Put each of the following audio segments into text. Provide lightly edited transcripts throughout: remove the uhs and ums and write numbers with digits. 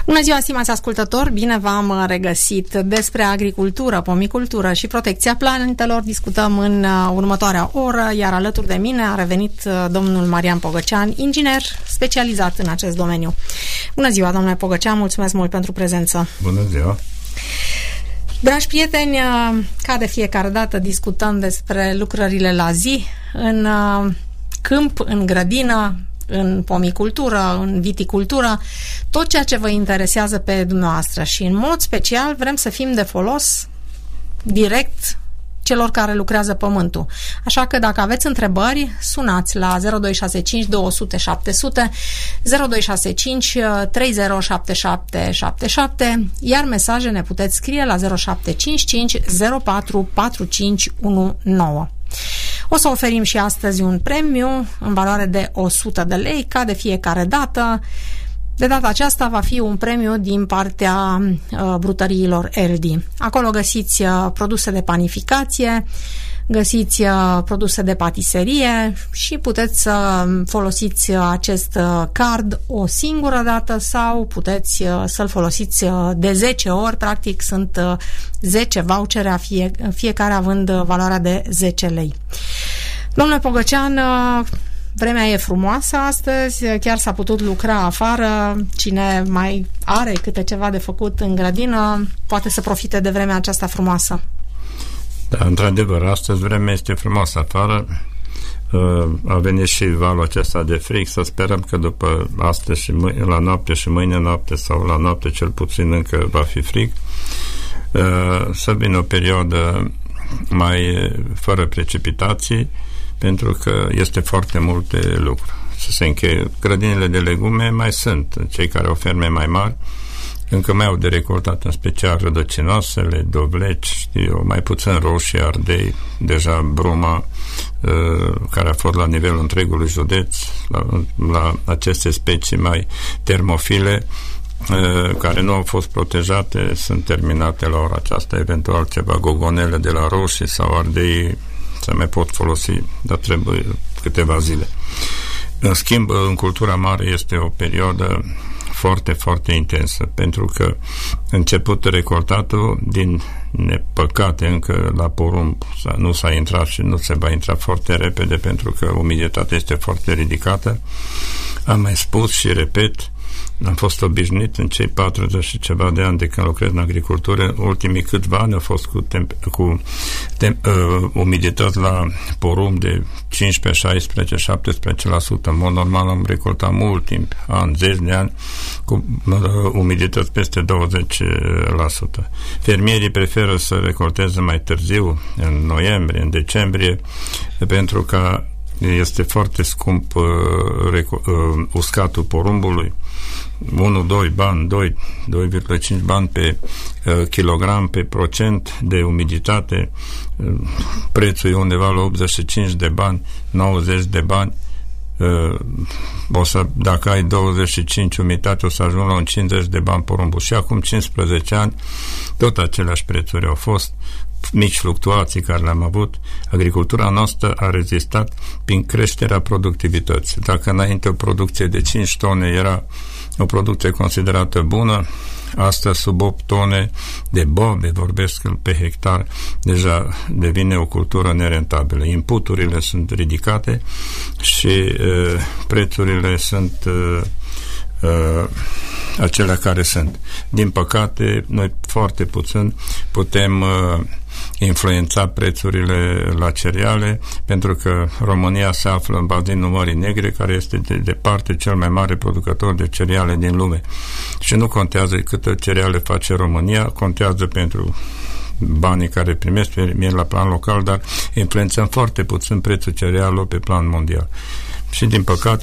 Bună ziua, stimați ascultători! Bine v-am regăsit. Despre agricultură, pomicultură și protecția planetelor discutăm în următoarea oră, iar alături de mine a revenit domnul Marian Pogăcean, inginer specializat în acest domeniu. Bună ziua, domnule Pogăcean, mulțumesc mult pentru prezență! Bună ziua! Dragi prieteni, ca de fiecare dată discutăm despre lucrările la zi în câmp, în grădină, în pomicultură, în viticultură, tot ceea ce vă interesează pe dumneavoastră și în mod special vrem să fim de folos direct celor care lucrează pământul. Așa că dacă aveți întrebări, sunați la 0265 200 700, 0265 307777, iar mesaje ne puteți scrie la 0755 04 4519. O să oferim și astăzi un premiu în valoare de 100 de lei, ca de fiecare dată. De data aceasta va fi un premiu din partea brutăriilor Eldi. Acolo găsiți produse de panificație, găsiți produse de patiserie și puteți să folosiți acest card o singură dată sau puteți să-l folosiți de 10 ori. Practic sunt 10 vouchere, fiecare având valoarea de 10 lei. Domnule Pogăcean, vremea e frumoasă astăzi, chiar s-a putut lucra afară. Cine mai are câte ceva de făcut în grădină poate să profite de vremea aceasta frumoasă. Da, într-adevăr, astăzi vremea este frumoasă afară. A venit și valul acesta de frig. Să sperăm că după astăzi și la noapte și mâine noapte sau la noapte cel puțin încă va fi frig. Să vină o perioadă mai fără precipitații, pentru că este foarte multe lucruri. Să se încheie. Grădinile de legume mai sunt. Cei care au ferme mai mari încă mai au de recoltat, în special rădăcinoasele, dovleci, mai puțin roșii, ardei, deja bruma, care a fost la nivelul întregului județ, la aceste specii mai termofile, care nu au fost protejate, sunt terminate la ora aceasta, eventual ceva gogonele de la roșii sau ardei se mai pot folosi, dar trebuie câteva zile. În schimb, în cultura mare este o perioadă foarte, foarte intensă, pentru că început recoltatul, din nepăcate încă la porumb nu s-a intrat și nu se va intra foarte repede, pentru că umiditatea este foarte ridicată. Am mai spus și repet, am fost obișnuit în cei 40 și ceva de ani de când lucrez în agricultură, ultimii câțiva ani au fost cu umidități la porumb de 15, 16, 17%. În mod normal am recoltat mult timp, ani, zeci de ani, cu umidități peste 20%. Fermierii preferă să recolteze mai târziu, în noiembrie, în decembrie, pentru că este foarte scump uscatul porumbului. 1-2 bani, 2,5 bani pe kilogram pe procent de umiditate. Prețul e undeva la 85 de bani, 90 de bani. Dacă ai 25 umiditate, o să ajung la un 50 de bani porumbul. Și acum 15 ani tot aceleași prețuri au fost, mici fluctuații care le-am avut. Agricultura noastră a rezistat prin creșterea productivității. Dacă înainte o producție de 5 tone era o producție considerată bună, astăzi sub 8 tone de bobe, vorbesc pe hectar, deja devine o cultură nerentabilă. Inputurile sunt ridicate și prețurile sunt acelea care sunt. Din păcate, noi foarte puțin putem influența prețurile la cereale, pentru că România se află în bazinul Mării Negre, care este de departe cel mai mare producător de cereale din lume. Și nu contează câtă cereale face România, contează pentru banii care primesc fermieri la plan local, dar influențăm foarte puțin prețul cerealelor pe plan mondial. Și din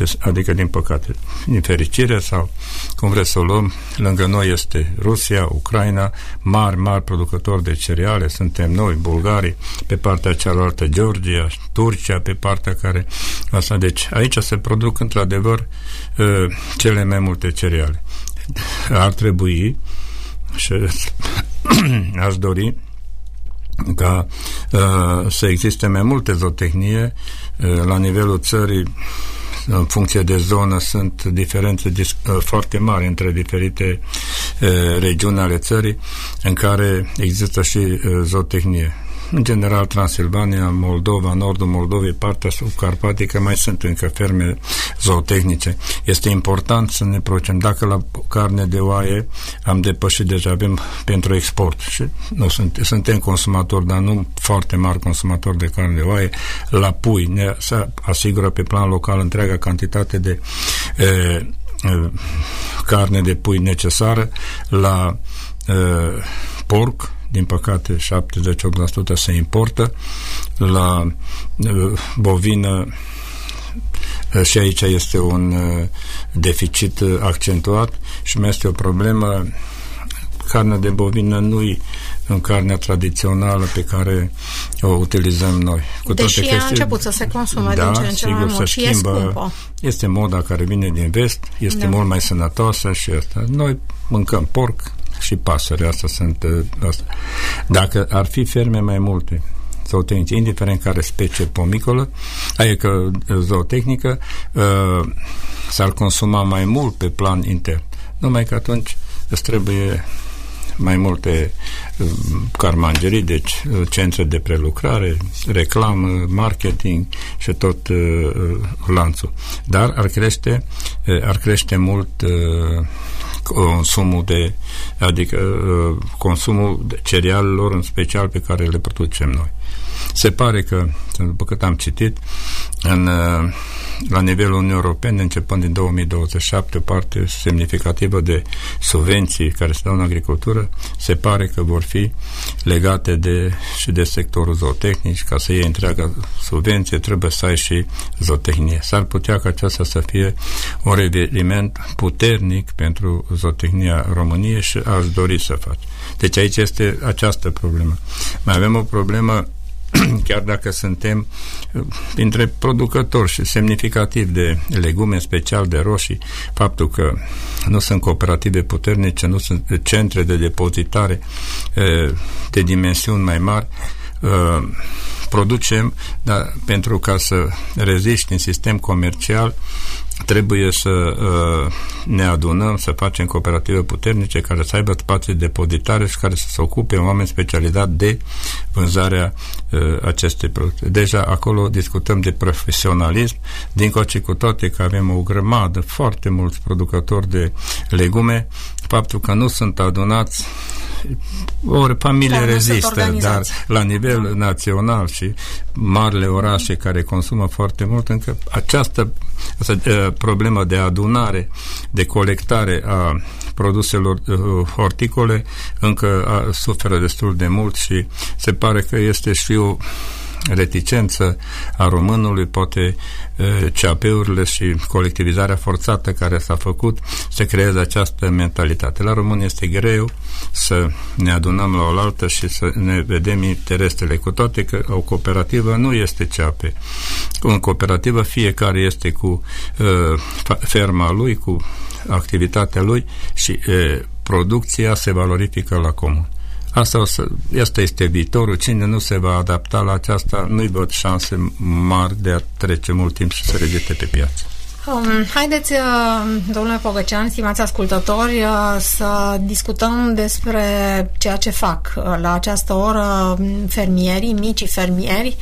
fericire sau cum vreți să o luăm, lângă noi este Rusia, Ucraina, mari producători de cereale, suntem noi, bulgarii, pe partea cealaltă Georgia, Turcia, pe partea care asta. Deci aici se produc într-adevăr cele mai multe cereale. Ar trebui și aș dori ca să existe mai multe zootehnie la nivelul țării. În funcție de zonă sunt diferențe foarte mari între diferite regiuni ale țării în care există și zootehnie. În general, Transilvania, Moldova, nordul Moldovei, partea subcarpatică, mai sunt încă ferme zootehnice. Este important să ne procem. Dacă la carne de oaie am depășit deja, avem pentru export și nu suntem consumatori, dar nu foarte mari consumatori de carne de oaie, la pui ne asigură pe plan local întreaga cantitate de carne de pui necesară, la porc, din păcate 70-80% se importă, la bovină și aici este un deficit accentuat și mai este o problemă. Carnea de bovină nu-i în carnea tradițională pe care o utilizăm noi. Deși ea a început să se consume din ce în ce mai mult și e scumpă. Este moda care vine din vest, este mult mai sănătoasă și asta. Noi mâncăm porc și pasăre, asta sunt asta. Dacă ar fi ferme mai multe zootehnice, indiferent care specie pomicolă, adică zootehnică, s-ar consuma mai mult pe plan intern. Numai că atunci îți trebuie mai multe carmangerii, deci centre de prelucrare, reclamă, marketing și tot lanțul. Dar ar crește mult consumul consumul de cerealelor, în special pe care le producem noi. Se pare că, după cât am citit, la nivelul Uniunii Europene, începând din 2027, o parte semnificativă de subvenții care se dau în agricultură, se pare că vor fi legate și de sectorul zootehnic. Ca să iei întreaga subvenție, trebuie să ai și zootehnie. S-ar putea ca aceasta să fie un reveliment puternic pentru zootehnia României și aș dori să faci. Deci aici este această problemă. Mai avem o problemă, chiar dacă suntem printre producători și semnificativ de legume, special de roșii, faptul că nu sunt cooperative puternice, nu sunt centre de depozitare de dimensiuni mai mari, producem, dar pentru ca să reziști în sistem comercial trebuie să ne adunăm, să facem cooperative puternice care să aibă spații de depozitare și care să se ocupe un oameni specializat de vânzarea acestei produse. Deja acolo discutăm de profesionalism, dincoace cu toate că avem o grămadă, foarte mulți producători de legume, faptul că nu sunt adunați, ori familie rezistă, dar la nivel național și marile orașe care consumă foarte mult, încă această problemă de adunare, de colectare a produselor horticole încă suferă destul de mult și se pare că este și o reticență a românului, poate CAP-urile și colectivizarea forțată care s-a făcut, se creează această mentalitate. La român este greu să ne adunăm la oaltă și să ne vedem interesele, cu toate că o cooperativă nu este CAP. În cooperativă fiecare este cu ferma lui, cu activitatea lui și producția se valorifică la comun. Asta este viitorul. Cine nu se va adapta la aceasta, nu-i văd șanse mari de a trece mult timp și să reziste pe piață. Haideți, domnule Pogăcean, stimați ascultători, să discutăm despre ceea ce fac la această oră fermierii, micii fermieri.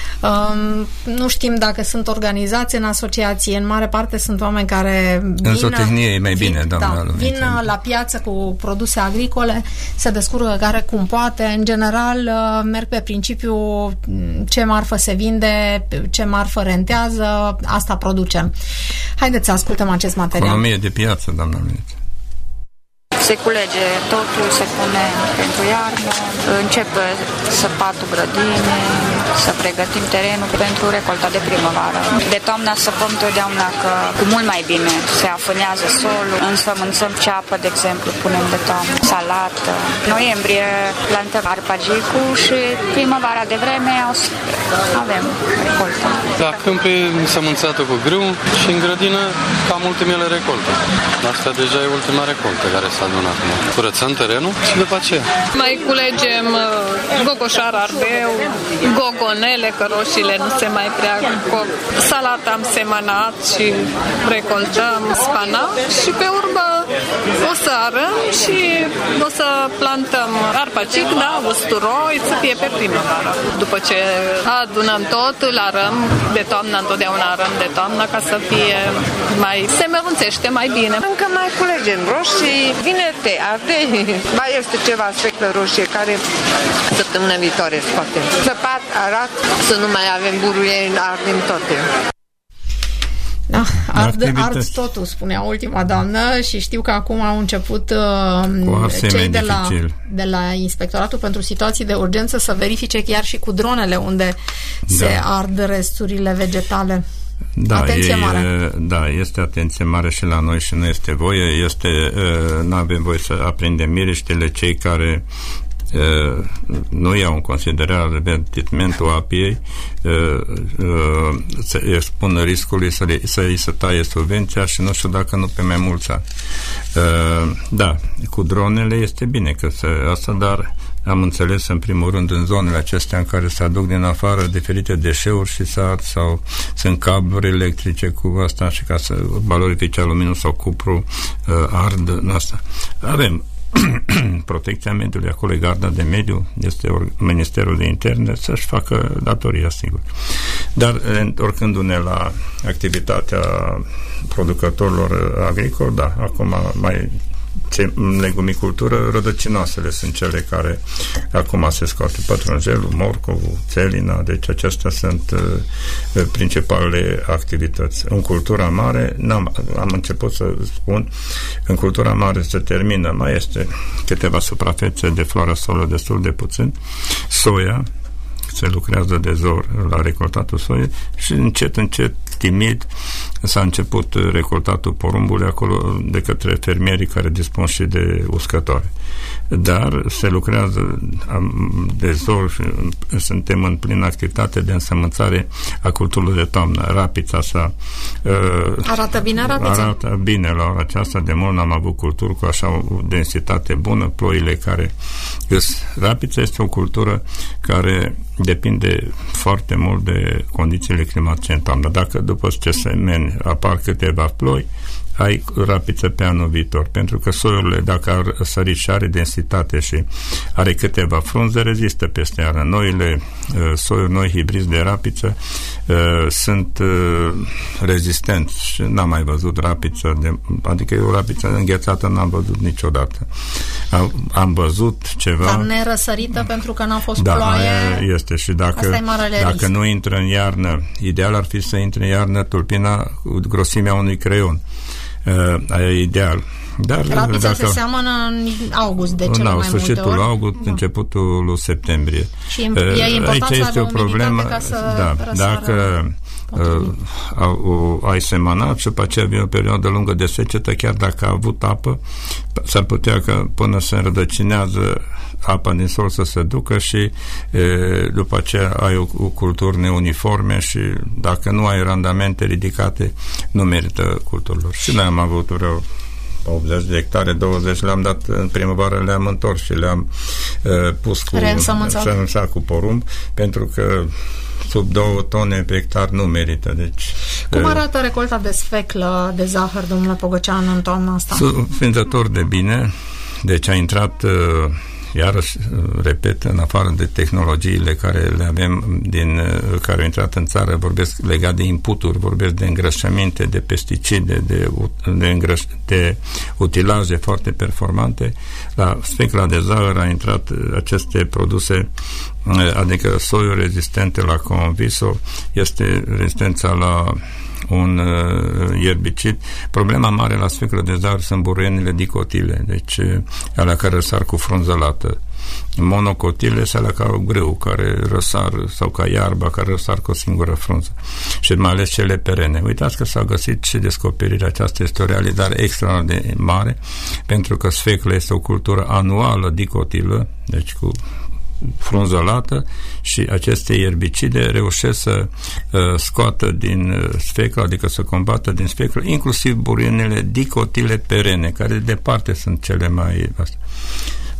Nu știm dacă sunt organizați în asociație, în mare parte sunt oameni care în zootehnie e mai bine, vin la piață cu produse agricole, se descurcă care cum poate, în general merg pe principiu ce marfă se vinde, ce marfă rentează, asta producem. Haideți să ascultăm acest material. Economie de piață, doamna Miliță. Se culege totul, se pune pentru iarnă, începe săpatul grădinii, să pregătim terenul pentru recolta de primăvară. De toamnă săpăm totdeauna că cu mult mai bine se afânează solul, însămânțăm ceapă, de exemplu, punem de toamnă, salată. Noiembrie plantăm arpagicul și primăvara de vreme avem recolta. La câmp e însămânțată cu grâu și în grădină cam ultimele recolte. Asta deja e ultima recoltă care s-a adunat. Curățăm terenul și după aceea mai culegem gogoșar, ardeu, gogonele, că roșiile nu se mai prea coc. Salata am semănat și recoltăm, spanac și pe urmă o să arăm și o să plantăm arpacic, da, usturoi, să fie pe primăvară. După ce adunăm totul, arăm de toamnă, întotdeauna arăm de toamnă ca să fie mai, se mărunțește mai bine. Încă mai culegem roșii, vine te arde, mai este ceva sfeclă roșie care săptămâna viitoare scoatem. Săpat, arat, să nu mai avem buruieni, ardem toate. Da, ard totul, spunea ultima doamnă, și știu că acum au început cei de la Inspectoratul pentru Situații de Urgență să verifice chiar și cu dronele unde se ard resturile vegetale. Da, atenție mare. Da, este atenție mare și la noi și nu este voie. Nu avem voie să aprindem miriștele. Cei care nu iau în considerare avertismentul apiei, să expun riscului să îi se taie subvenția și nu știu dacă nu pe mai mulți ani. Da, cu dronele este bine că asta, dar am înțeles în primul rând în zonele acestea în care se aduc din afară diferite deșeuri și sau sunt cabluri electrice cu asta și ca să valorifice aluminiu sau cupru ard în asta. Avem protecția mediului, acolo e garda de mediu, este Ministerul de Interne, să-și facă datoria, sigur. Dar întorcându-ne la activitatea producătorilor agricoli, da, acum mai în legumicultură, rădăcinoasele sunt cele care acum se scoate: pătrunjelul, morcovul, țelina, deci acestea sunt principalele activități. În cultura mare, am început să spun, în cultura mare se termină, mai este câteva suprafețe de floarea solă destul de puțin, soia, se lucrează de zor la recoltatul soiei și încet, timid, s-a început recoltatul porumbului acolo de către fermierii care dispun și de uscătoare. Dar se lucrează de zor și suntem în plină activitate de însămânțare a culturilor de toamnă. Rapița asta arată bine, rapița? Arată bine la ora aceasta. De mult n-am avut culturi cu așa o densitate bună, ploile care rapița este o cultură care depinde foarte mult de condițiile climatice în toamnă. Dacă după ce semeni apar câteva ploi, ai rapiță pe anul viitor, pentru că soiurile, dacă ar sări și are densitate și are câteva frunze, rezistă peste iară. Noile soiuri, noi hibrizi de rapiță sunt rezistenți și n-am mai văzut rapiță adică eu rapiță înghețată n-am văzut niciodată. Am văzut ceva. Dar nerăsărită pentru că n-a fost ploaie. Este și dacă nu intră în iarnă, ideal ar fi să intre în iarnă tulpina cu grosimea unui creion. E ideal. Dar rapița se seamănă în august de cele mai multe ori. Sfârșitul august, începutul lui septembrie. Și e important să avea o umiditate ca să răsară. Dacă ai semanat și după aceea vine o perioadă lungă de secetă, chiar dacă a avut apă, s-ar putea că până se înrădăcinează apa din sol să se ducă și după aceea ai o culturi neuniforme și dacă nu ai randamente ridicate, nu merită culturilor. Și noi am avut vreo 80 de hectare, 20 le-am dat în primăvară, le-am întors și le-am pus cu porumb, pentru că sub 2 tone pe hectar nu merită. Deci, cum arată recolta de sfeclă de zahăr, domnule Pogăcean, în toamna asta? Surprinzător de bine. Deci a intrat iarăși, repet, în afară de tehnologiile care le avem care au intrat în țară, vorbesc legat de inputuri, vorbesc de îngrășăminte, de pesticide, de utilaje foarte performante. La sfecla de zahăr a intrat aceste produse, adică soiuri rezistente la conviso, este rezistența la un ierbicid. Problema mare la sfeclă de zahăr sunt buruienile dicotile, deci alea care răsar cu frunză lată. Monocotile sunt alea ca grâu, care răsar, sau ca iarba, care răsar cu o singură frunză. Și mai ales cele perene. Uitați că s-a găsit și descoperirea aceasta, este o realizare extraordinar de mare, pentru că sfecla este o cultură anuală dicotilă, deci cu frunză lată, și aceste ierbicide reușesc să scoată din sfeclă, adică să combată din sfeclă, inclusiv buruienile dicotile perene, care de departe sunt cele mai...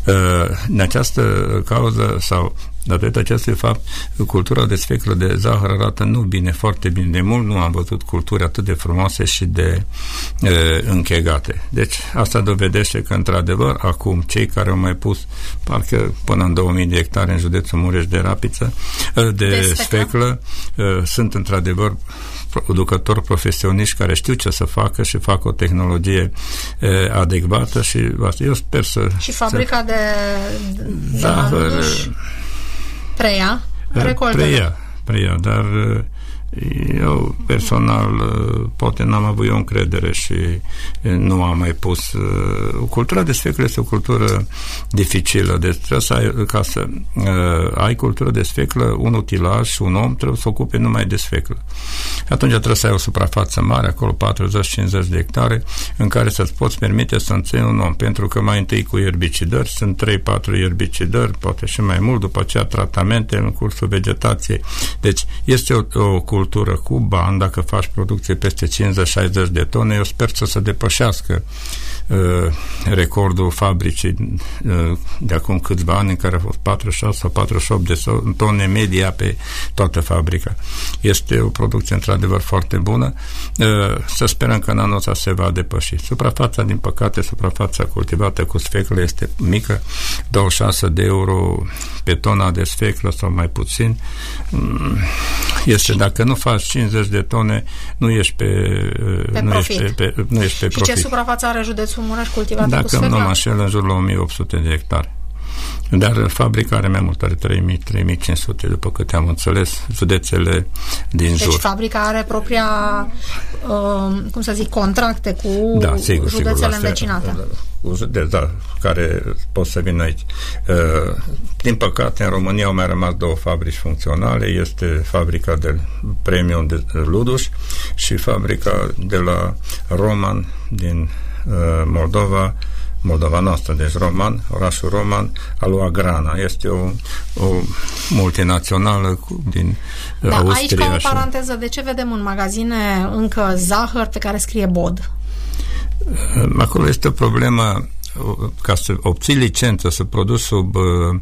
În această cauză sau datorită acestui fapt, cultura de sfeclă de zahăr arată nu bine, foarte bine. De mult nu am văzut culturi atât de frumoase și de închegate. Deci asta dovedește că într-adevăr acum cei care au mai pus parcă până în 2000 de hectare în județul Mureș de rapiță de sfeclă sunt într-adevăr producători profesioniști care știu ce să facă și fac o tehnologie adecvată și eu sper să... Și fabrica de zahăr preia, dar eu personal poate n-am avut eu încredere și nu am mai pus. Cultura de sfeclă este o cultură dificilă, deci trebuie să ai, ca să ai cultură de sfeclă, un utilaj și un om trebuie să ocupe numai de sfeclă. Atunci trebuie să ai o suprafață mare, acolo 40-50 de hectare, în care să-ți poți permite să înței un om, pentru că mai întâi cu ierbicidări, sunt 3-4 ierbicidări, poate și mai mult, după aceea tratamente în cursul vegetației. Deci este o cultură cu bani, dacă faci producție peste 50-60 de tone, eu sper să se depășească recordul fabricii de acum câțiva ani, în care a fost 46 sau 48 de tone media pe toată fabrica. Este o producție într-adevăr foarte bună. Să sperăm că în anul ăsta se va depăși. Suprafața, din păcate, suprafața cultivată cu sfeclă este mică, 26 de euro pe tona de sfeclă sau mai puțin. Este, dacă nu faci 50 de tone, nu ești pe profit. Și ce suprafață are județul Mureș cultivată cu sfeclă? Dacă nu mă înșel, în jur la 1800 de hectare. Dar fabrica are mai mult, are 3.500, după câte am înțeles, județele din jur. Deci fabrica are propria, contracte cu județele învecinate. Care pot să vină aici. Din păcate, în România au mai rămas 2 fabrici funcționale. Este fabrica de premium de Luduș și fabrica de la Roman din Moldova noastră, deci Roman, orașul Roman, al lui Agrana. Este o multinațională din Austria. Aici, ca o paranteză, de ce vedem în magazine încă zahăr pe care scrie Bod? Acolo este o problemă. Ca să obții licență să produci sub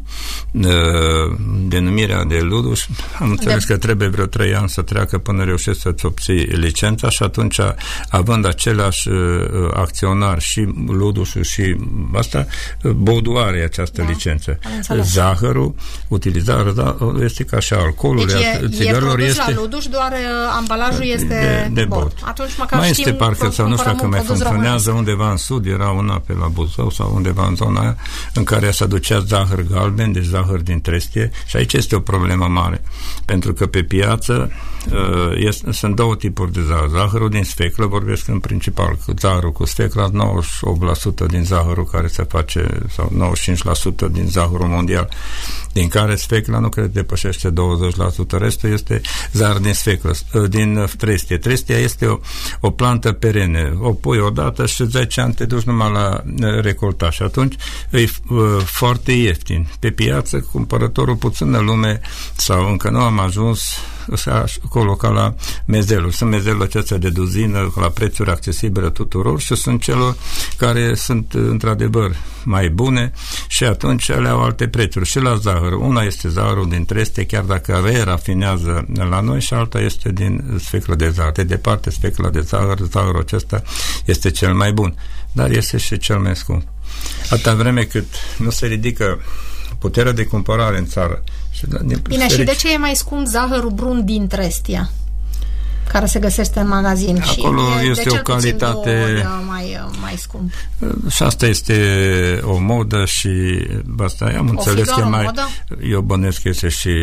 denumirea de Luduș, am înțeles că trebuie vreo 3 ani să treacă până reușești să-ți obții licența și atunci, având același acționar și Ludușul și asta, Bodul are această licență. Zahărul, utilizarea este ca și alcoolul. Deci e produs la Luduș, doar ambalajul este de Bod. Atunci măcar mai este parcă, sau nu știu dacă mai funcționează, undeva în sud era una pe la Buzău sau undeva în zona aia, în care se aducea zahăr galben, deci zahăr din trestie, și aici este o problemă mare, pentru că pe piață sunt 2 tipuri de zahăr. Zahărul din sfeclă, vorbesc în principal, zahărul cu sfeclă, 98% din zahărul care se face, sau 95% din zahărul mondial, din care sfecla nu cred depășește 20%, restul este zahăr din sfeclă, din trestie. Trestia este o plantă perene, o pui odată și 10 ani te duci numai la recolta și atunci e foarte ieftin. Pe piață, cumpărătorul puțină lume, sau încă nu am ajuns acolo ca la mezelul. Sunt mezelul acestea de duzină la prețuri accesibile tuturor și sunt celor care sunt într-adevăr mai bune și atunci le au alte prețuri. Și la zahăr. Una este zahărul din trestie, chiar dacă rafinează la noi, și alta este din sfeclă de zahăr. De departe, sfecla de zahăr, zahărul acesta este cel mai bun, dar este și cel mai scump. Atâta vreme cât nu se ridică puterea de cumpărare în țară. Bine, și de ce e mai scump zahărul brun din trestia, care se găsește în magazin? Acolo și este o calitate mai scump. Și asta este o modă și asta am înțeles că eu bănesc că este și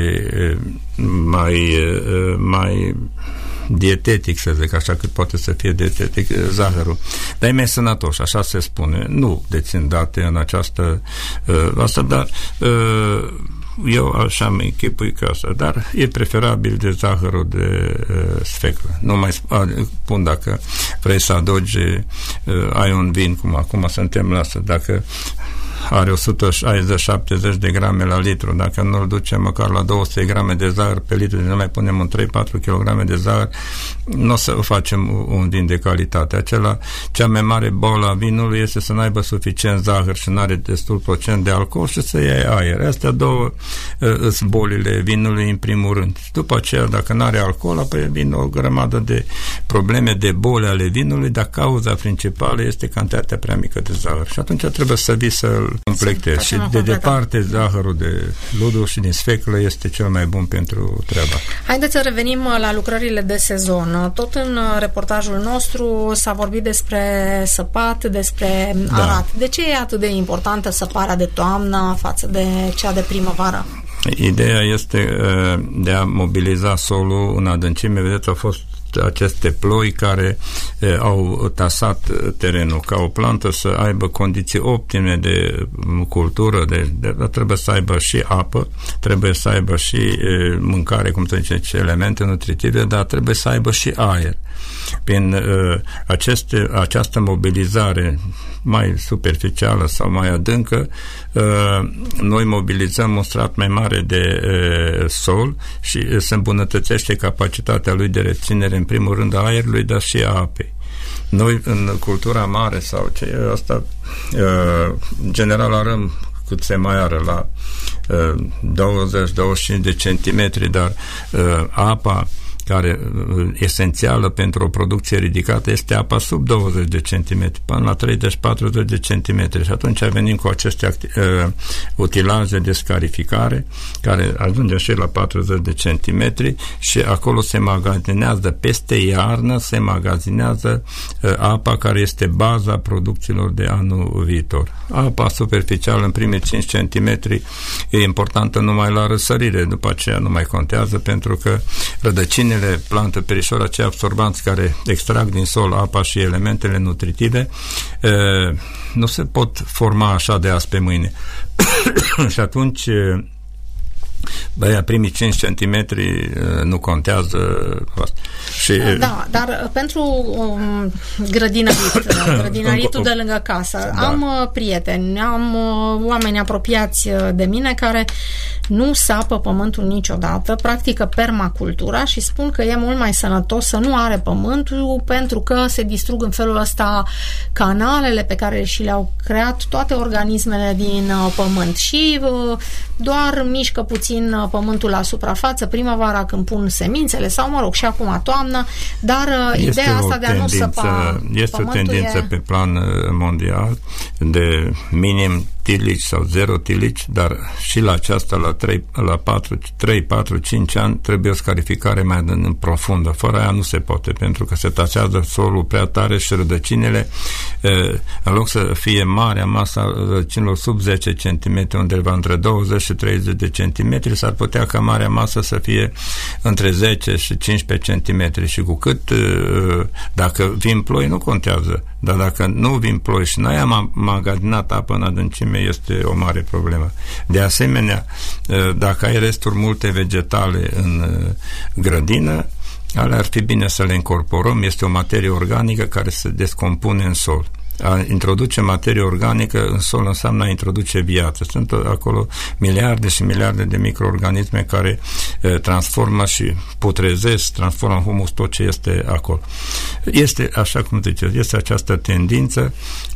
mai dietetic, să zic așa, cât poate să fie dietetic zahărul. Dar e mai sănătos, așa se spune. Nu dețin date în această asta, dar eu așa îmi închipui că asta, dar e preferabil de zahărul de sfeclă. Nu mai spun dacă vrei să adaugi, ai un vin, cum acum suntem la asta, dacă are 160-70 de grame la litru. Dacă nu îl ducem măcar la 200 grame de zahăr pe litru, ne mai punem în 3-4 kg de zahăr, nu o să facem un vin de calitate. Cea mai mare boală a vinului este să n-aibă suficient zahăr și n-are destul procent de alcool și să ia aer. Astea două sunt bolile vinului în primul rând. După aceea, dacă n-are alcool, apoi vin o grămadă de probleme, de boli ale vinului, dar cauza principală este cantitatea prea mică de zahăr. Și atunci trebuie să vii să-l completezi. Și de departe, zahărul de ludul și din sfeclă este cel mai bun pentru treaba. Haideți să revenim la lucrările de sezon. Tot în reportajul nostru s-a vorbit despre săpat, despre arat. De ce e atât de importantă săparea de toamnă față de cea de primăvară? Ideea este de a mobiliza solul în adâncime. Vedeți, au fost aceste ploi care au tasat terenul. Ca o plantă să aibă condiții optime de cultură, trebuie să aibă și apă, trebuie să aibă și mâncare, cum se zice, elemente nutritive, dar trebuie să aibă și aer. Prin această mobilizare mai superficială sau mai adâncă, noi mobilizăm un strat mai mare de sol și se îmbunătățește capacitatea lui de reținere, în primul rând, a aerului, dar și a apei. Noi, în cultura mare sau asta, general arăm cât se mai are la 20-25 de centimetri, dar apa care esențială pentru o producție ridicată este apa sub 20 de centimetri, până la 30-40 de centimetri. Și atunci venim cu aceste utilaje de scarificare, care ajunge și la 40 de centimetri și acolo se magazinează, peste iarnă, se magazinează apa care este baza producțiilor de anul viitor. Apa superficială în primii 5 centimetri e importantă numai la răsărire, după aceea nu mai contează, pentru că rădăcinile plantă perișor, acei absorbanți care extrag din sol apa și elementele nutritive, nu se pot forma așa de azi pe mâine. Și atunci primii 5 centimetri nu contează asta. Și, da, dar pentru grădinăritul de lângă casă, am prieteni, am oameni apropiați de mine care nu sapă pământul niciodată, practică permacultura și spun că e mult mai sănătos să nu are pământul, pentru că se distrug în felul ăsta canalele pe care și le-au creat toate organismele din pământ și doar mișcă puțin pământul la suprafață primăvara când pun semințele sau, mă rog, și acum toamnă, dar ideea asta de a nu săpa este o tendință pe plan mondial de minim tilici sau 0 tilici, dar și la aceasta, la 3, 4, 5 ani trebuie o scarificare mai profundă. Fără aia nu se poate, pentru că se tasează solul prea tare și rădăcinile, în loc să fie marea masa rădăcinilor sub 10 cm, undeva între 20 și 30 de centimetri, s-ar putea ca marea masă să fie între 10 și 15 cm și cu cât dacă vin ploi nu contează, dar dacă nu vin ploi și n-ai magazinat apă în adâncime, este o mare problemă. De asemenea, dacă ai resturi multe vegetale în grădină, alea ar fi bine să le incorporăm. Este o materie organică care se descompune în sol. A introduce materie organică în sol înseamnă a introduce viață. Sunt acolo miliarde și miliarde de microorganisme care transformă și putrezesc, transformă în humus tot ce este acolo. Este, așa cum ziceți, este această tendință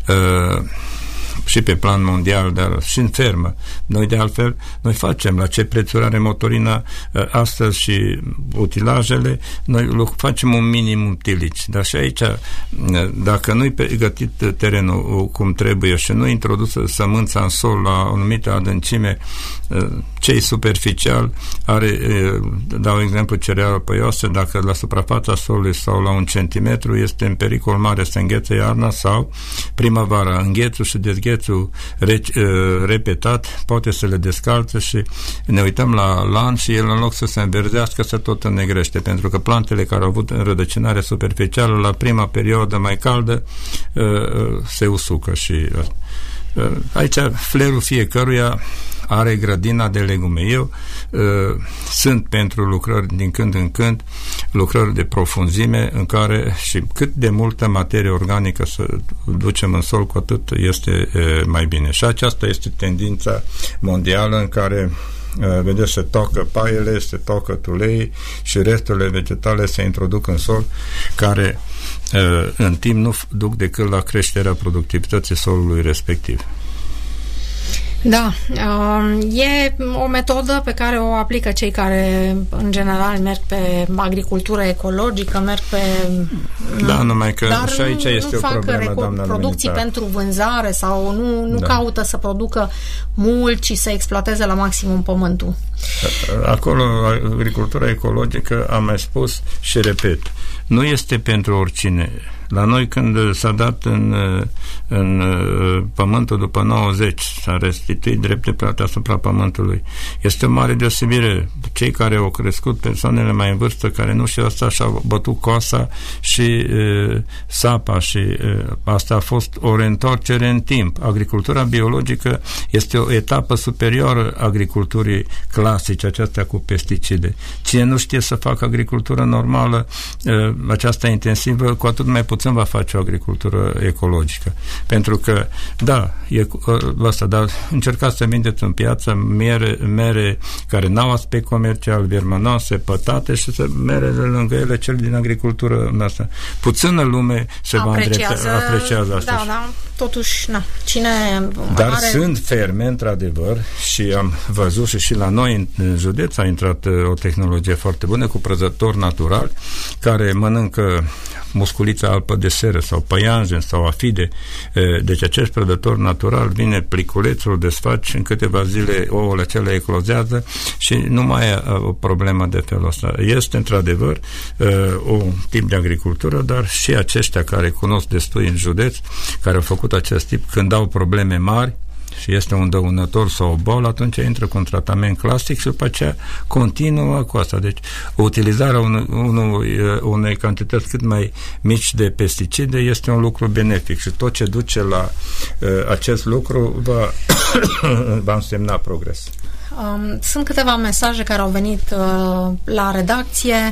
și pe plan mondial, dar și în fermă. Noi, de altfel, noi facem la ce prețuri are motorina astăzi și utilajele, noi facem un minimum tilici. Dar și aici, dacă nu-i pregătit terenul cum trebuie și nu introdusă sămânța în sol la o anumită adâncime, cei superficial are, dau exemplu, cereală păioasă, dacă la suprafața solului sau la 1 centimetru, este în pericol mare să înghețe iarna sau primăvara. Înghețul și dezghețul repetat poate să le descalță și ne uităm la lan și el, în loc să se înverzească, se tot înnegrește, pentru că plantele care au avut înrădăcinare superficială la prima perioadă mai caldă se usucă și aici flerul fiecăruia are grădina de legume. Eu sunt pentru lucrări din când în când, lucrări de profunzime în care și cât de multă materie organică să ducem în sol, cu atât este mai bine. Și aceasta este tendința mondială în care vedeți, se tocă paiele, se tocă tulei și resturile vegetale se introduc în sol, care în timp nu duc decât la creșterea productivității solului respectiv. Da, e o metodă pe care o aplică cei care în general merg pe agricultură ecologică, merg pe... Da, numai că și aici este o problemă, doamna producții pentru vânzare sau nu caută să producă mult, ci să exploateze la maximum pământul. Acolo, agricultura ecologică, am mai spus și repet, nu este pentru oricine. La noi, când s-a dat în pământul după 90, s-a restituit drept de plată asupra pământului. Este o mare deosebire. Cei care au crescut, persoanele mai în vârstă, care nu știu asta, și-au bătut coasa și sapa și asta a fost o reîntoarcere în timp. Agricultura biologică este o etapă superioară agriculturii clasice, aceasta cu pesticide. Cine nu știe să facă agricultură normală, aceasta intensivă, cu atât mai puțin va face o agricultură ecologică. Pentru că, da, e asta, dar încercați să vindeți în piață mere care n-au aspect comercial, viermănoase, pătate și să merele lângă ele cel din agricultură asta. Puțină lume se va apreciază asta. Da, totuși, cine dar sunt ferme, într-adevăr, și am văzut și la noi în județ a intrat o tehnologie foarte bună cu prăzători naturali care mănâncă musculița alpă de seră sau păianjen sau afide. Deci acest prădător natural vine pliculețul, desfaci, în câteva zile ouăle acelea eclozează și nu mai e o problemă de felul ăsta. Este într-adevăr un tip de agricultură, dar și aceștia care cunosc destui în județ, care au făcut acest tip, când au probleme mari și este un dăunător sau o boală, atunci intră cu un tratament clasic și după aceea continuă cu asta. Deci utilizarea unei cantități cât mai mici de pesticide este un lucru benefic și tot ce duce la acest lucru va însemna progres. Sunt câteva mesaje care au venit la redacție.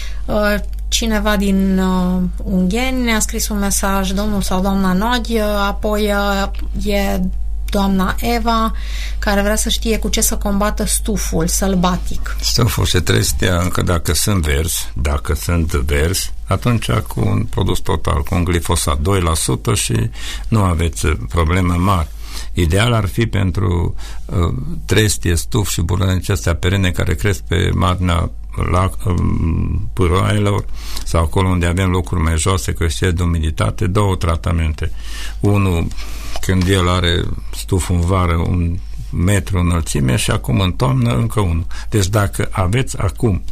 Cineva din Ungheni ne-a scris un mesaj, domnul sau doamna Nodi, apoi e doamna Eva, care vrea să știe cu ce să combată stuful sălbatic. Stuful și trestia, încă dacă sunt verzi, atunci cu un produs total, cu un glifosat 2% și nu aveți probleme mari. Ideal ar fi pentru trestie, stuf și bulănici astea perene care cresc pe marginea pâroaielor sau acolo unde avem locuri mai joase, că știe de umiditate, 2 tratamente. Unul când el are stuful în vară 1 metru înălțime și acum în toamnă încă unul. Deci dacă aveți acum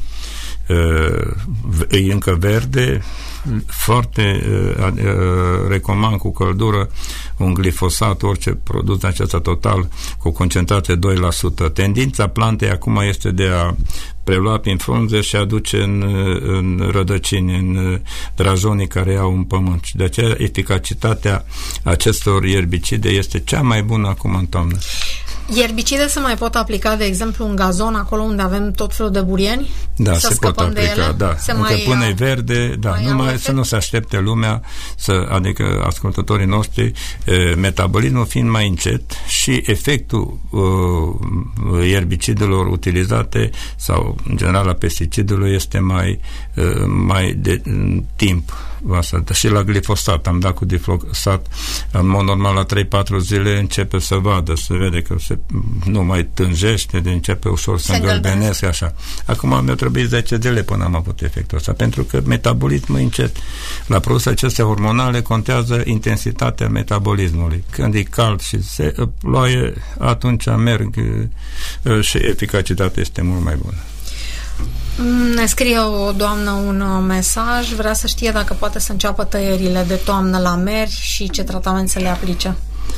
e încă verde, foarte recomand cu căldură un glifosat, orice produs acesta total cu concentrație 2%. Tendința plantei acum este de a prelua prin frunze și aduce în rădăcini, în drajonii care au în pământ. De aceea eficacitatea acestor ierbicide este cea mai bună acum în toamnă. Ierbicide se mai pot aplica, de exemplu, în gazon, acolo unde avem tot felul de burieni? Da, se pot aplica, da. Încă până e verde, da. Numai să nu se aștepte lumea, adică ascultătorii noștri, metabolismul fiind mai încet și efectul ierbicidelor utilizate sau, în general, a pesticidului este mai de timp. Asta. Și la glifosat, am dat cu glifosat în mod normal la 3-4 zile începe să vadă, se vede că nu mai tânjește, de începe ușor să îngălbenesc, așa. Acum mi-a trebuit 10 zile până am avut efectul ăsta, pentru că metabolismul e încet. La produsele acestea hormonale contează intensitatea metabolismului. Când e cald și se ploaie, atunci merg și eficacitatea este mult mai bună. Ne scrie o doamnă un mesaj, vrea să știe dacă poate să înceapă tăierile de toamnă la meri și ce tratament să le aplice.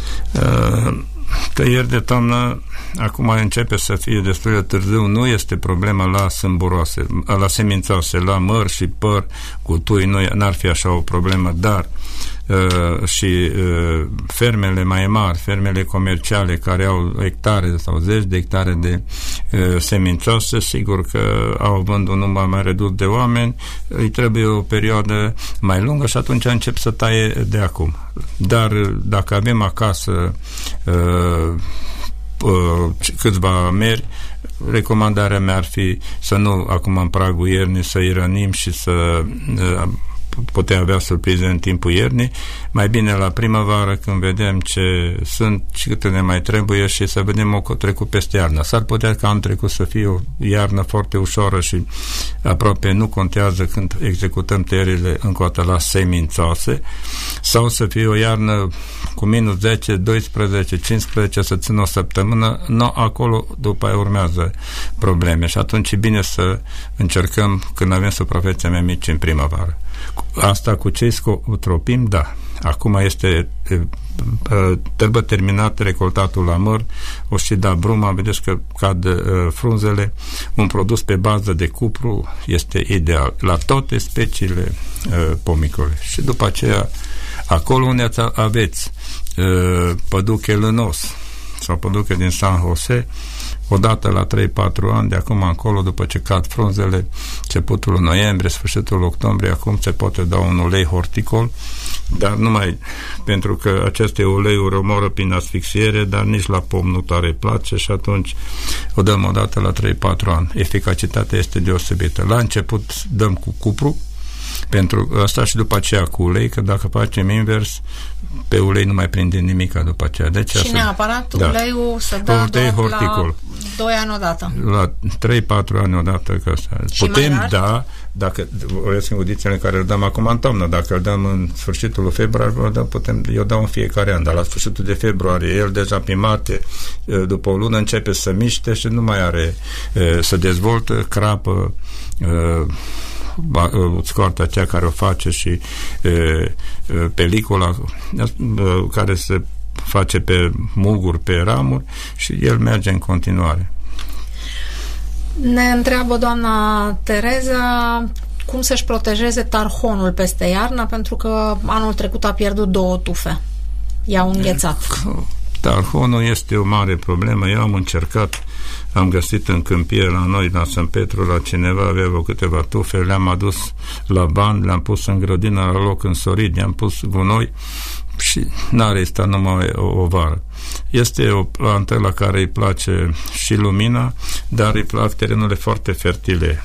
Tăieri de toamnă acum începe să fie destul de târziu, nu este problema la sâmburoase, la semințoase, la măr și păr, cu tui, n-ar fi așa o problemă, dar și fermele mai mari, fermele comerciale care au hectare sau zeci de hectare de semințoase, sigur că au având un număr mai redus de oameni, îi trebuie o perioadă mai lungă și atunci încep să taie de acum. Dar dacă avem acasă câțiva meri, recomandarea mea ar fi să nu, acum în pragul iernii, să-i rănim și să putea avea surprize în timpul iernii, mai bine la primăvară, când vedem ce sunt și câte ne mai trebuie, și să vedem o trecut peste iarnă. S-ar putea ca anul trecut să fie o iarnă foarte ușoară și aproape nu contează când executăm tăierile încă o dată la semințoase, sau să fie o iarnă cu minus 10, 12, 15, să țină o săptămână, acolo după aia urmează probleme și atunci e bine să încercăm când avem suprafețe mai mici în primăvară. Asta cu cei scotropim, da. Acum trebuie terminat recoltatul la măr, o și da bruma, vedeți că cad frunzele. Un produs pe bază de cupru este ideal la toate speciile pomicole. Și după aceea, acolo unde aveți păduche lănos sau păduche din San Jose, odată la 3-4 ani, de acum încolo, după ce cad frunzele, începutul noiembrie, sfârșitul octombrie, acum se poate da un ulei horticol, dar numai pentru că aceste uleiuri omoră prin asfixiere, dar nici la pom nu tare place și atunci o dăm odată la 3-4 ani. Eficacitatea este deosebită. La început dăm cu cupru, pentru asta, și după aceea cu ulei, că dacă facem invers, pe ulei nu mai prinde nimica după aceea. Deci și neapărat uleiul să dă doar horticol. La 2 ani odată. La 3-4 ani odată. Că putem da, dacă vreți condițiile care îl dăm acum în toamnă, dacă îl dăm în sfârșitul februarie, eu dau în fiecare an, dar la sfârșitul de februarie, el deja pe marte, după o lună începe să miște și nu mai are, să dezvoltă, crapă, scoarta aceea care o face și pelicula care se face pe muguri, pe ramuri, și el merge în continuare. Ne întreabă doamna Tereza cum să-și protejeze tarhonul peste iarnă, pentru că anul trecut a pierdut 2 tufe. I-au înghețat. Tarhonul este o mare problemă. Eu am încercat, am găsit în câmpie la noi, la San Petru, la cineva avea câteva tufe, le-am adus la ban, le-am pus în grădină la loc însorit, i-am pus gunoi și n-a rezistat numai o vară. Este o plantă la care îi place și lumina, dar îi plac terenurile foarte fertile.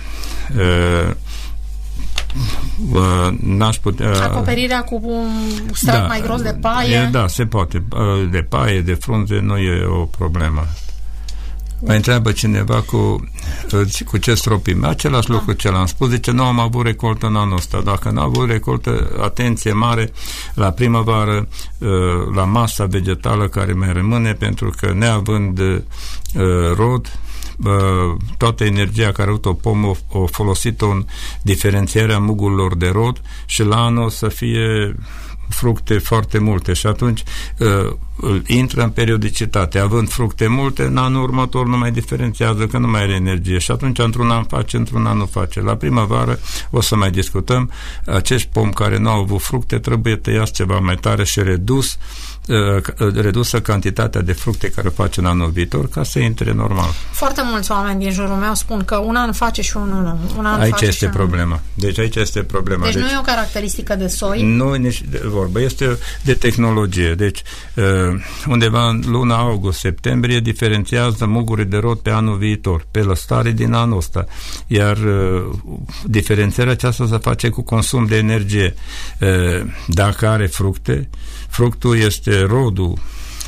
N-aș putea... Acoperirea cu un strat mai gros de paie? Da, se poate. De paie, de frunze, nu e o problemă. Mai întreabă cineva cu ce stropim. Același lucru ce l-am spus, zice, nu am avut recoltă în anul ăsta. Dacă n-am avut recoltă, atenție mare la primăvară, la masa vegetală care mai rămâne, pentru că neavând rod, toată energia care a avut-o pomul o folosit-o în diferențierea mugurilor de rod și la anul o să fie fructe foarte multe și atunci intră în periodicitate. Având fructe multe, în anul următor nu mai diferențiază, că nu mai are energie și atunci într-un an face, într-un an nu face. La primăvară o să mai discutăm. Acești pomi care nu au avut fructe trebuie tăiați ceva mai tare și redusă cantitatea de fructe care o face în anul viitor ca să intre normal. Foarte mulți oameni din jurul meu spun că un an face și unul nu. Un an aici face este și problema. Deci aici este problema. Deci nu e o caracteristică de soi? Nu e nici de vorbă. Este de tehnologie. Deci undeva în luna august-septembrie diferențiază muguri de rod pe anul viitor, pe lăstare din anul ăsta. Iar diferențierea aceasta se face cu consum de energie. Dacă are fructe, fructul este rodul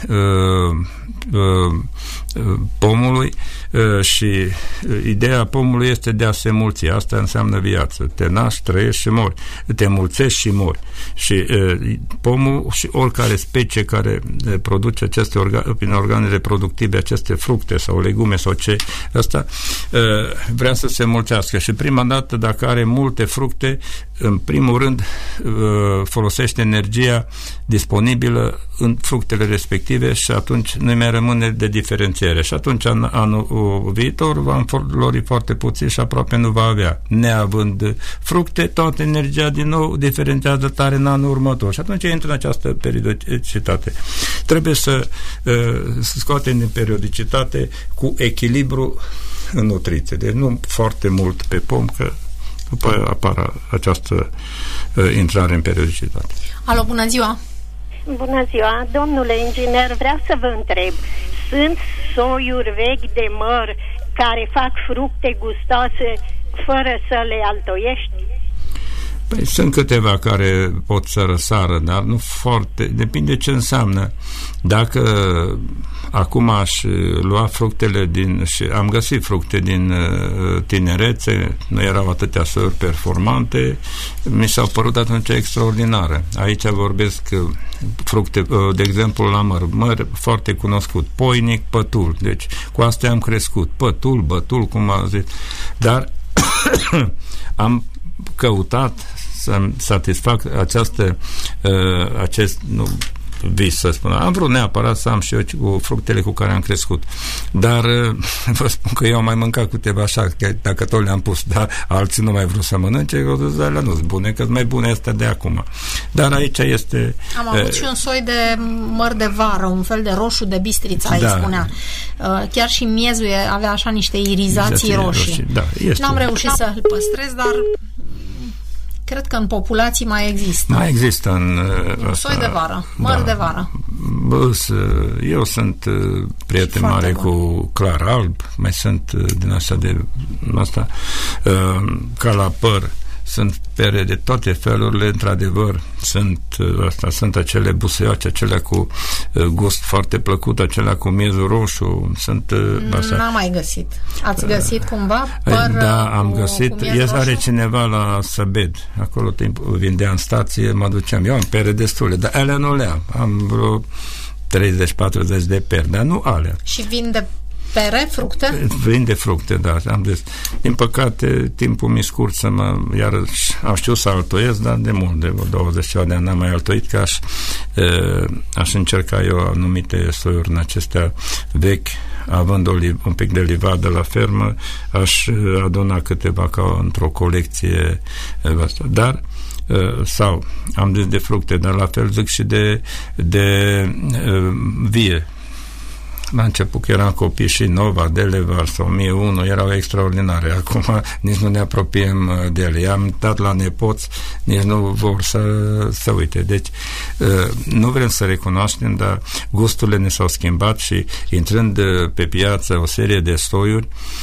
pomului și ideea pomului este de a se mulți. Asta înseamnă viață. Te naști, trăiești și mori. Te mulțești și mori. Și pomul și oricare specie care produce aceste prin organele productive aceste fructe sau legume sau ce ăsta vrea să se mulțească. Și prima dată, dacă are multe fructe, în primul rând folosește energia disponibilă în fructele respective și atunci nu mai rămâne de diferențiat cere și atunci anul viitor va înflori foarte puțin și aproape nu va avea. Neavând fructe, toată energia din nou diferențiază tare în anul următor și atunci intră în această periodicitate. Trebuie să scoatem din periodicitate cu echilibru în nutriție. Deci nu foarte mult pe pom, că după apare această intrare în periodicitate. Alo, bună ziua! Bună ziua, domnule inginer, vreau să vă întreb, sunt soiuri vechi de măr care fac fructe gustoase fără să le altoiești? Păi sunt câteva care pot să răsară, dar nu foarte, depinde ce înseamnă. Dacă acum aș lua fructele și am găsit fructe din tinerețe, nu erau atâtea soiuri performante, mi s-au părut atunci extraordinare. Aici vorbesc fructe, de exemplu la măr foarte cunoscut, poinic, pătul, deci cu astea am crescut, pătul, bătul, cum am zis, dar am căutat să-mi satisfac acest vis, să spun. Am vrut neapărat să am și eu cu fructele cu care am crescut. Dar vă spun că eu am mai mâncat câteva așa, că dacă tot le-am pus, dar alții nu mai vrut să mănânce, eu zic, alea nu-s bune, că mai bune astea de acum. Dar aici este... Am avut și un soi de măr de vară, un fel de roșu de Bistrița, îi spunea. Chiar și miezul avea așa niște irizații roșii. Da, n-am reușit să-l păstrez, dar cred că în populații mai există. Mai există în soi de vară, măr de vară. Eu sunt prieten mare cu clar alb, mai sunt din așa de asta, ca la păr. Sunt pere de toate felurile, într-adevăr, sunt acele busuioace, acelea cu gust foarte plăcut, acelea cu miezul roșu, sunt astea. N-am mai găsit. Ați găsit cumva păr? Da, am găsit. Are cineva la Săbed, acolo vindea în stație, mă duceam. Eu am pere destule, dar alea nu le am. Am vreo 30-40 de peri, dar nu alea. Și vinde pere, fructe? Vinde fructe, da. Am zis. Din păcate, timpul mi scurt să iarăși am știut să altoiesc, dar de mult, de 20 de ani n-am mai altoit, că aș încerca eu anumite soiuri în acestea vechi, având un pic de livadă la fermă, aș aduna câteva ca într-o colecție asta. Dar sau am zis de fructe, dar la fel zic și de vie. La început că eram copii și Nova, Delevar sau 1001 erau extraordinare. Acum nici nu ne apropiem de ele. I-am dat la nepoți, nici nu vor să uite. Deci nu vrem să recunoaștem, dar gusturile ne s-au schimbat și intrând pe piață o serie de soiuri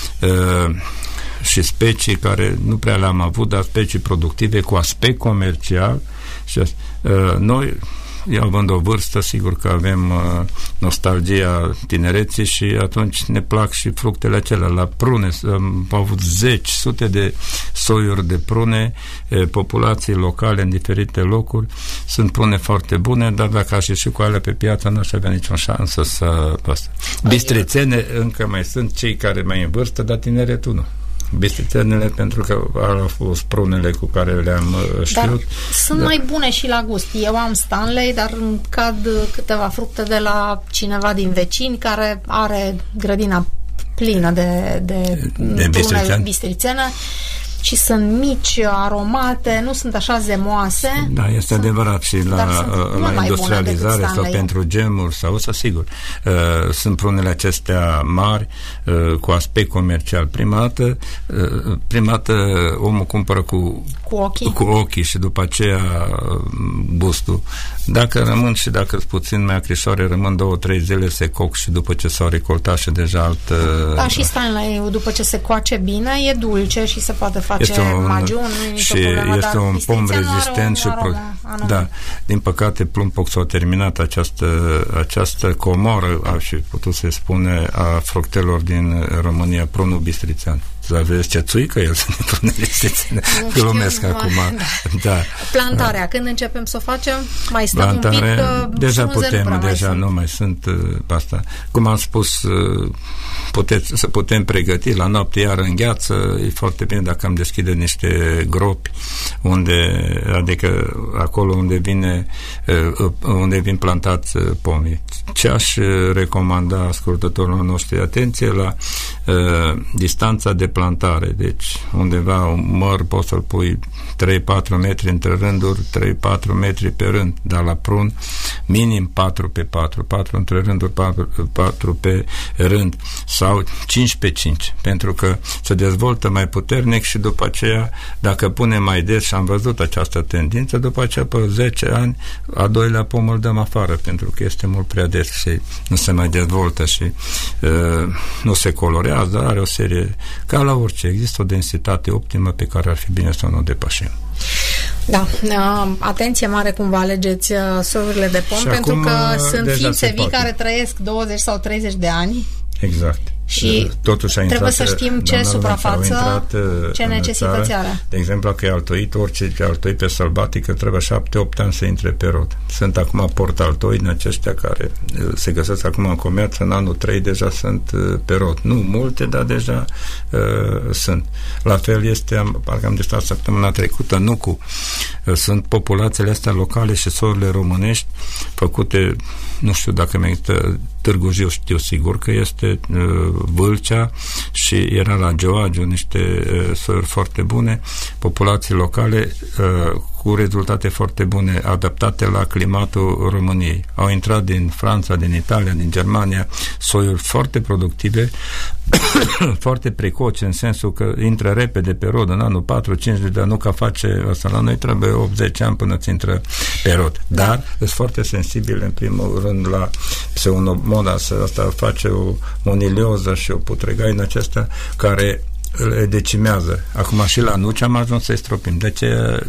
și specii care nu prea le-am avut, dar specii productive cu aspect comercial și noi, eu având o vârstă, sigur că avem nostalgia tinereții și atunci ne plac și fructele acelea. La prune am avut sute de soiuri de prune, populații locale în diferite locuri. Sunt prune foarte bune, dar dacă aș ieși cu alea pe piață, nu aș avea nicio șansă să... Bistrițene încă mai sunt cei care mai în vârstă, dar tineretul nu. Bistrițenele, pentru că au fost prunele cu care le-am știut. Dar sunt mai bune și la gust. Eu am Stanley, dar îmi cad câteva fructe de la cineva din vecini care are grădina plină de prune bistrițene și sunt mici, aromate, nu sunt așa zemoase. Da, este adevărat și la industrializare sau pentru gemuri sau să sigur. Sunt prunele acestea mari cu aspect comercial. Prima dată omul cumpără cu ochii și după aceea gustul. Dacă rămân și dacă sunt puțin mai acrișoare, rămân 2-3 zile, se coc și după ce s-au recoltat și deja altă... Da, și Stanley, după ce se coace bine, e dulce și se poate face magiun, și este un pom rezistent și da, din păcate Plumpox s-a terminat această comoră, aș fi putut să spune, a fructelor din România, prunul bistrițean. Să aveți ce țuică el să ne prune bistrițene. Glumesc acum. Da. Plantarea, când începem să o facem? Mai stăm un pic, deja putem, deja nu mai sunt asta. Cum am spus, putem pregăti la noapte iar în gheață, e foarte bine dacă am deschidă niște gropi adică acolo unde vin plantați pomii. Ce aș recomanda ascultătorilor noștri? Atenție la distanța de plantare. Deci undeva un măr poți să-l pui 3-4 metri între rânduri, 3-4 metri pe rând, dar la prun minim 4 pe 4 între rânduri, 4 pe rând, sau 5 pe 5, pentru că se dezvoltă mai puternic și după aceea, dacă punem mai des, și am văzut această tendință, după aceea pe 10 ani a doilea pom îl dăm afară, pentru că este mult prea des și nu se mai dezvoltă și nu se colorează, are o serie, ca la orice, există o densitate optimă pe care ar fi bine să nu o depășim. Da, atenție mare cum vă alegeți soiurile de pom, pentru că sunt ființe vii care trăiesc 20 sau 30 de ani. Exact. Și totuși trebuie să știm ce suprafață, ce necesități are. De exemplu, că e altoit, orice altoit pe sălbatică trebuie 7-8 ani să intre pe rod. Sunt acum portaltoi din aceștia care se găsesc acum în comerț, în anul 3 deja sunt pe rod. Nu multe, dar deja sunt. La fel este, parcă am discutat săptămâna trecută, nucu. Sunt populațiile astea locale și soiurile românești făcute, nu știu dacă mai există Târgu Jiu, știu sigur că este Vâlcea și era la Geoagiu niște soiuri foarte bune, populații locale cu rezultate foarte bune, adaptate la climatul României. Au intrat din Franța, din Italia, din Germania, soiuri foarte productive, foarte precoce, în sensul că intră repede pe rod în anul 4-5 de ani, nu ca face asta. La noi trebuie 80 ani până ți intră pe rod. Dar sunt foarte sensibil, în primul rând, la pseudomonas, asta face o monilioză și o putregaină acestea care le decimează. Acum și la nuci am ajuns să-i stropim. Deci,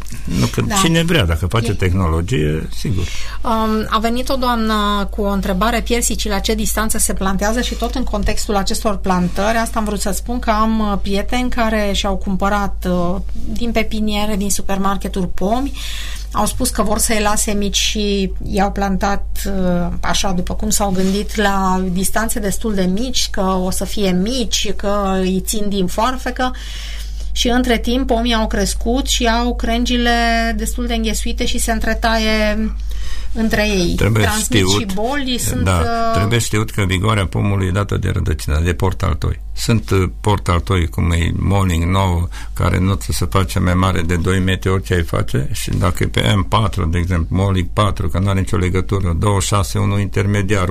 cine vrea, dacă face tehnologie, sigur. A venit o doamnă cu o întrebare, piersicii la ce distanță se plantează, și tot în contextul acestor plantări, asta am vrut să spun, că am prieteni care și-au cumpărat din pepiniere, din supermarketuri pomi, au spus că vor să-i lase mici și i-au plantat așa, după cum s-au gândit, la distanțe destul de mici, că o să fie mici, că îi țin din foarfecă, și între timp pomii au crescut și au crengile destul de înghesuite și se întretaie între ei. Transmit și boli. Trebuie știut că vigoarea pomului e dată de rădăcină, de portaltoi. Sunt portaltoi, cum e Molling 9, care nu se face mai mare de 2 metri orice ai face, și dacă e pe M4, de exemplu, Molling 4, că nu are nicio legătură, 26, unul intermediar,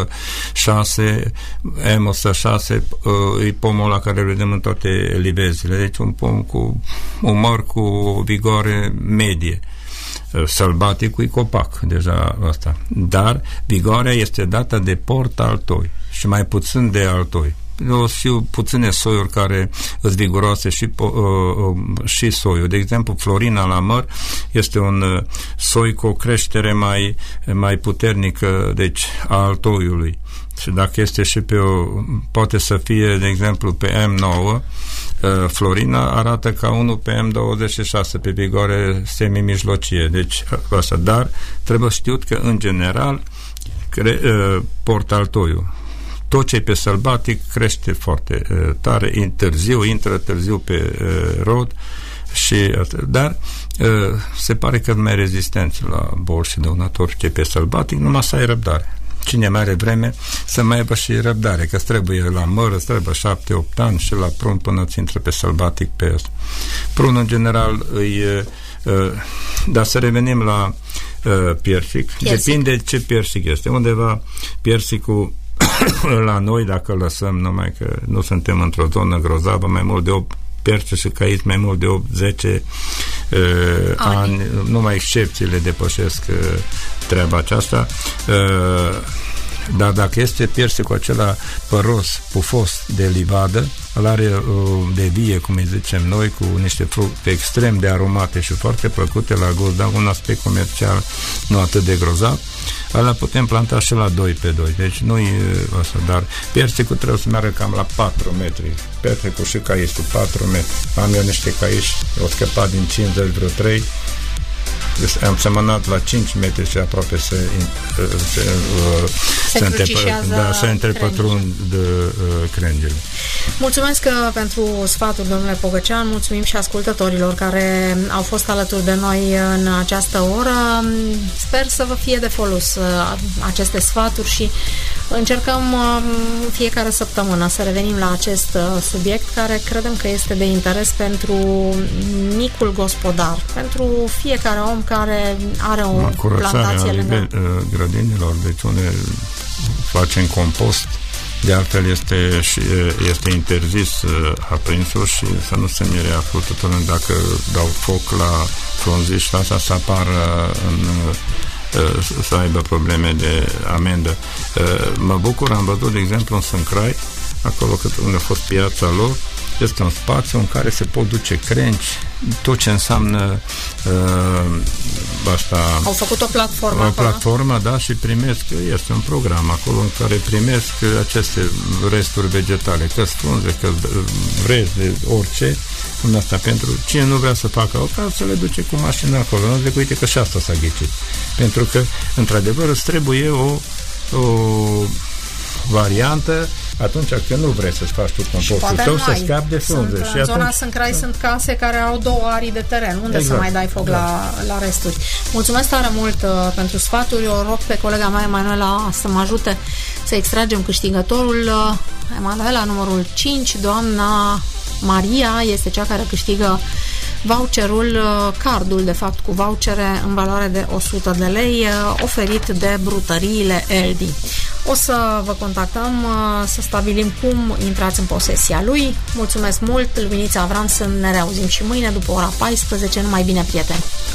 106, M106, e pomul la care îl vedem în toate livezile. Deci un pom cu un măr cu o vigoare medie. Sălbaticul e copac, deja asta. Dar vigoarea este dată de portaltoi și mai puțin de altoi. O să fiu puține soiuri care sunt viguroase și soiul. De exemplu, Florina la măr este un soi cu o creștere mai puternică, deci a altoiului. Și dacă este și poate să fie, de exemplu, pe M9, Florina arată ca unul pe M26, pe vigoare semi-mijlocie. Deci asta. Dar trebuie știut că, în general, portaltoiul, tot ce e pe sălbatic crește foarte tare, intră târziu pe rod, dar se pare că mai rezistenți la boli și dăunători ce e pe sălbatic, numai să ai răbdare. Cine mai are vreme să mai aibă și răbdare, că trebuie la măr, trebuie 7-8 ani, și la prun până ți intră pe sălbatic pe ăsta. Prunul, în general, dar să revenim la piersic. Depinde ce piersic este. Undeva piersicul la noi, dacă îl lăsăm, numai că nu suntem într-o zonă grozavă, mai mult de 8 perce și caiți, mai mult de 8-10 ani, numai excepțiile depășesc treaba aceasta. Dar dacă este piersicul acela păros, pufos de livadă, îl are de vie, cum îi zicem noi, cu niște fructe extrem de aromate și foarte plăcute la gust, dar un aspect comercial nu atât de grozav, ăla putem planta și la 2 pe 2. Deci nu-i asta, dar piersicul trebuie să meargă cam la 4 metri. Piersicul și caișul 4 metri. Am eu niște caiși, o scăpat din 50 vreo 3, am semănat la 5 metri și aproape se întrepătrund crengile. Mulțumesc pentru sfaturi, domnule Pogăcean, mulțumim și ascultătorilor care au fost alături de noi în această oră. Sper să vă fie de folos aceste sfaturi și încercăm fiecare săptămână să revenim la acest subiect care credem că este de interes pentru micul gospodar, pentru fiecare om care are o plantație lângă grădinilor, deci unde facem compost. De altfel este interzis aprinsul și să nu se mire ascultătorul dacă dau foc la frunziș, asta să apară să aibă probleme de amendă. Mă bucur, am văzut, de exemplu, în Sâncrai, acolo unde a fost piața lor, este un spațiu în care se pot duce crengi, tot ce înseamnă asta. Au făcut o platformă, da, și primesc, este un program acolo în care primesc aceste resturi vegetale, că frunze, că vrezi, orice, în asta, pentru cine nu vrea să facă o casă, să le duce cu mașina acolo, nu zic, uite că și asta s-a ghicit. Pentru că, într-adevăr, îți trebuie o variantă atunci când nu vrei să-ți faci tu compostul tău, să scapi de frunze. Și în zona Sâncrai sunt case care au 2 arii de teren. Unde să mai dai foc la resturi? Mulțumesc tare mult pentru sfaturi. O rog pe colega mea, Emanuela, să mă ajute să extragem câștigătorul. Emanuela, numărul 5, doamna Maria, este cea care câștigă voucherul, cardul, de fapt, cu vouchere în valoare de 100 de lei, oferit de brutăriile Eldi. O să vă contactăm să stabilim cum intrați în posesia lui. Mulțumesc mult, Luminița Avram, să ne reauzim și mâine după ora 14. Numai bine, prieteni!